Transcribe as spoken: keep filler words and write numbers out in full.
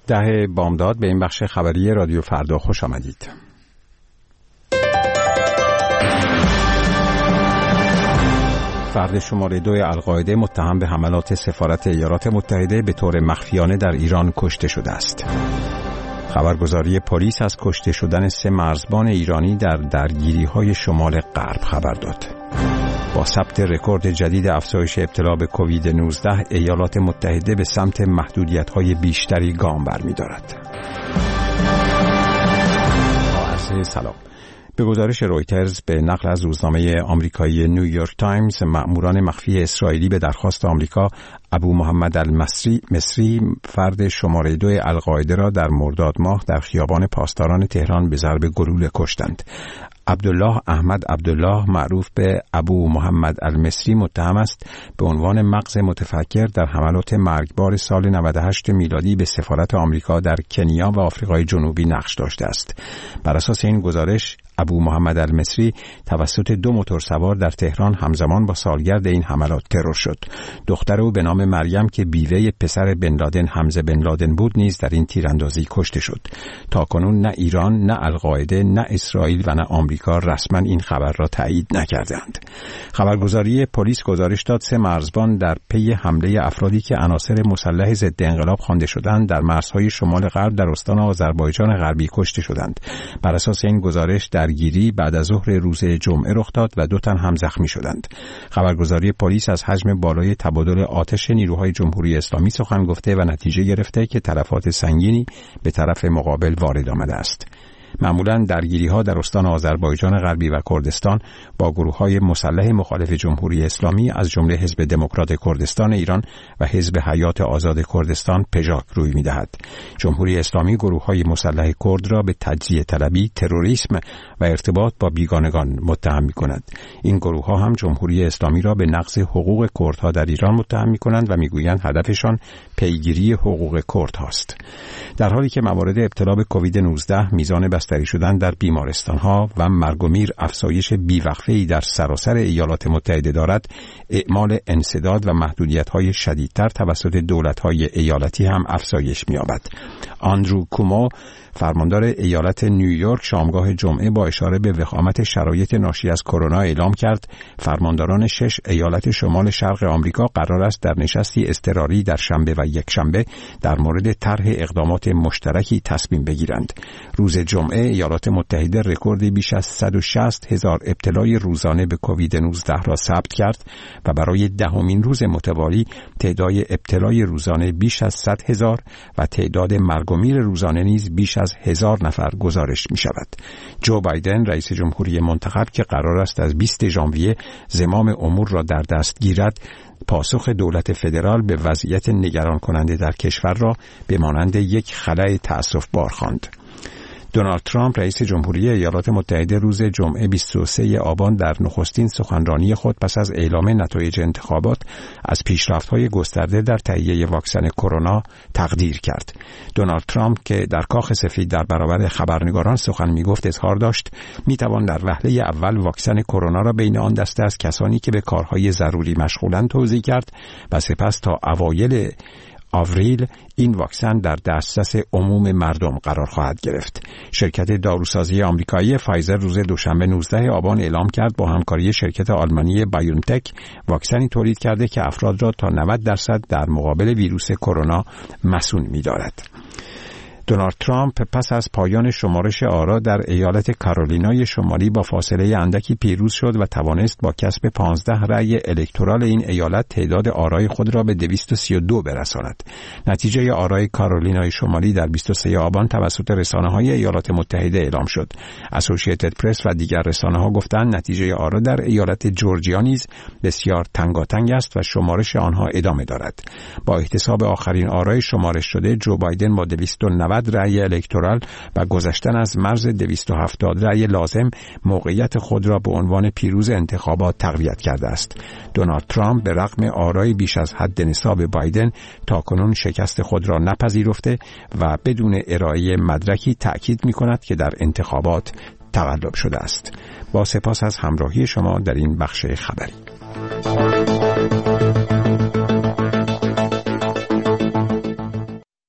ده بامداد به این بخش خبری رادیو فردا خوش آمدید. فرد شماره دو القاعده متهم به حملات سفارت ایالات متحده به طور مخفیانه در ایران کشته شده است. خبرگزاری پلیس از کشته شدن سه مرزبان ایرانی در درگیری‌های شمال غرب خبر داد. با ثبت رکورد جدید افزایش ابتلا به کووید نوزده، ایالات متحده به سمت محدودیت‌های بیشتری گام برمی‌دارد. عرض سلام. به گزارش رویترز به نقل از روزنامه آمریکایی نیویورک تایمز، مأموران مخفی اسرائیلی به درخواست آمریکا ابو محمد المصری مصری فرد شماره دو القاعده را در مرداد ماه در خیابان پاسداران تهران به ضرب گلوله کشتند. عبدالله احمد عبدالله معروف به ابو محمد المصری متهم است به عنوان مغز متفکر در حملات مرگبار سال نود و هشت میلادی به سفارت آمریکا در کنیا و آفریقای جنوبی نقش داشته است. بر اساس این گزارش، ابو محمد المصری توسط دو موتورسوار در تهران همزمان با سالگرد این حملات ترور شد. دختر او به نام مریم که بیوه پسر بن لادن حمزه بن لادن بود نیز در این تیراندازی کشته شد. تاکنون نه ایران، نه القاعده، نه اسرائیل و نه آمریکا رسما این خبر را تایید نکردند. خبرگزاری پلیس گزارش داد سه مرزبان در پی حمله افرادی که عناصر مسلح ضد انقلاب خوانده شدند در مرزهای شمال غرب در استان آذربایجان غربی کشته شدند. بر اساس این گزارش درگیری بعد از ظهر روز جمعه رخ داد و دو تن هم زخمی شدند. خبرگزاری پلیس از حجم بالای تبادل آتش نیروهای جمهوری اسلامی سخن گفته و نتیجه گرفته که تلفات سنگینی به طرف مقابل وارد آمده است. معمولاً درگیری‌ها در استان آذربایجان غربی و کردستان با گروه‌های مسلح مخالف جمهوری اسلامی از جمله حزب دموکرات کردستان ایران و حزب حیات آزاد کردستان پژاک روی می‌دهد. جمهوری اسلامی گروه‌های مسلح کرد را به تجزیه طلبی، تروریسم و ارتباط با بیگانگان متهم می‌کند. این گروه‌ها هم جمهوری اسلامی را به نقض حقوق کردها در ایران متهم می‌کنند و می‌گویند هدفشان پیگیری حقوق کردهاست. در حالی که موارد ابتلا به کووید نوزده، میزان بستری شدن در بیمارستان‌ها و مرگ و میر افزایش بیوقفه‌ای در سراسر ایالات متحده دارد، اعمال انسداد و محدودیت‌های شدیدتر توسط دولت‌های ایالتی هم افزایش می‌یابد. آندرو کومو، فرماندار ایالت نیویورک، شامگاه جمعه با اشاره به وخامت شرایط ناشی از کرونا اعلام کرد فرمانداران شش ایالت شمال شرق آمریکا قرار است در نشستی اضطراری در شنبه و یکشنبه در مورد طرح اقدامات مشترکی تصمیم بگیرند. روز جمعه ایالات متحده رکورد بیش از صد و شصت هزار ابتلای روزانه به کووید نوزده را ثبت کرد و برای دهمین روز متوالی تعداد ابتلای روزانه بیش از صد هزار و تعداد مرگ و میر روزانه نیز بیش از هزار نفر گزارش می شود. جو بایدن رئیس جمهوری منتخب که قرار است از بیست ژانویه زمام امور را در دست گیرد، پاسخ دولت فدرال به وضعیت نگران کننده در کشور را به مانند یک خلأ تأسف‌بار خواند. دونالد ترامپ رئیس جمهوری ایالات متحده روز جمعه بیست و سوم آبان در نخستین سخنرانی خود پس از اعلام نتایج انتخابات از پیشرفت‌های گسترده در تهیه واکسن کرونا تقدیر کرد. دونالد ترامپ که در کاخ سفید در برابر خبرنگاران سخن می‌گفت اظهار داشت می‌توان در وهله اول واکسن کرونا را بین آن دسته از کسانی که به کارهای ضروری مشغولند توزیع کرد و سپس تا اوایل آوریل این واکسن در دسترس عموم مردم قرار خواهد گرفت. شرکت داروسازی آمریکایی فایزر روز دوشنبه نوزدهم آبان اعلام کرد با همکاری شرکت آلمانی بایونتک واکسنی تولید کرده که افراد را تا نود درصد در مقابل ویروس کرونا مصون می‌دارد. دونالد ترامپ پس از پایان شمارش آرا در ایالت کارولینای شمالی با فاصله اندکی پیروز شد و توانست با کسب پانزده رأی الکترال این ایالت تعداد آرای خود را به دویست و سی و دو برساند. نتیجه آرای کارولینای شمالی در بیست و سوم آبان توسط رسانه‌های ایالات متحده اعلام شد. اسوسییتد پرس و دیگر رسانه‌ها گفتند نتیجه آرا در ایالت جورجیا نیز بسیار تنگاتنگ است و شمارش آنها ادامه دارد. با احتساب آخرین آرای شمارش شده، جو بایدن با دویست و نود رأی الکترال و گذشتن از مرز دویست و هفتاد رأی لازم موقعیت خود را به عنوان پیروز انتخابات تقویت کرده است. دونالد ترامپ به رغم آرای بیش از حد نصاب بایدن تاکنون شکست خود را نپذیرفته و بدون ارائه مدرکی تأکید می‌کند که در انتخابات تغلب شده است. با سپاس از همراهی شما در این بخش خبری.